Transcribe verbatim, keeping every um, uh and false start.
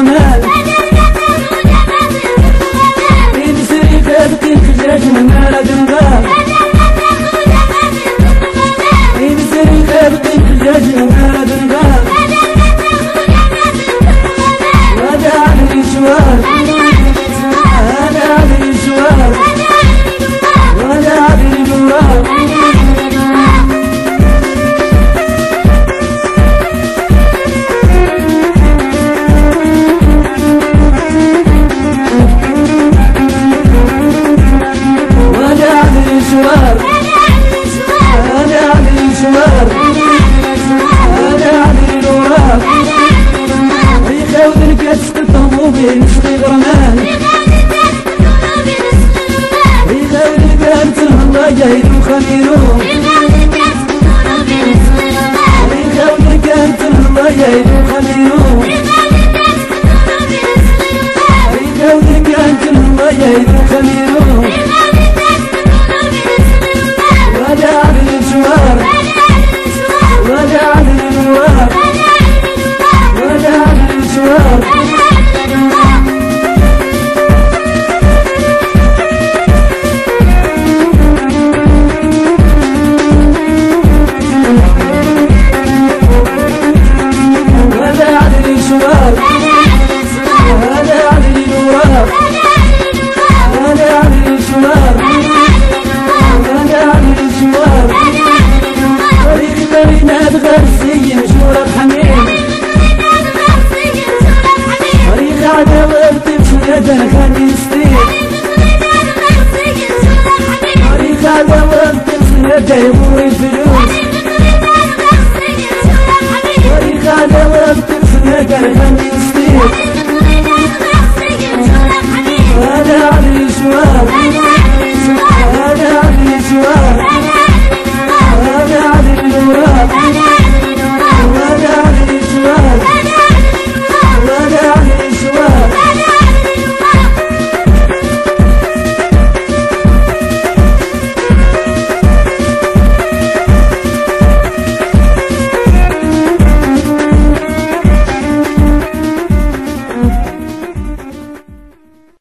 غمال ينسري كذكي الخجاج من نار دنقال ينسري كذكي الخجاج من نار دنقال وهذا عدل شوار هذا عدل شوار وهذا عدل جوار شوار هذا عدل شوار هذا عدل نورار يخاود الكاس قطهم بين صغير غرمان يخاود الكاس الله جايد وخميرو يخاود الكاس الله جايد وخميرو يخاود الكاس الله جايد وخميرو وهذا عدل شوار وهذا عدل نوار وهذا عدل شوار وهذا عدل شوار وهذا عدل نوار وهذا عدل شوار غرسي مشهورة بحميم طريق عداوة بسنة خاني ستير طريق عداوة بسنة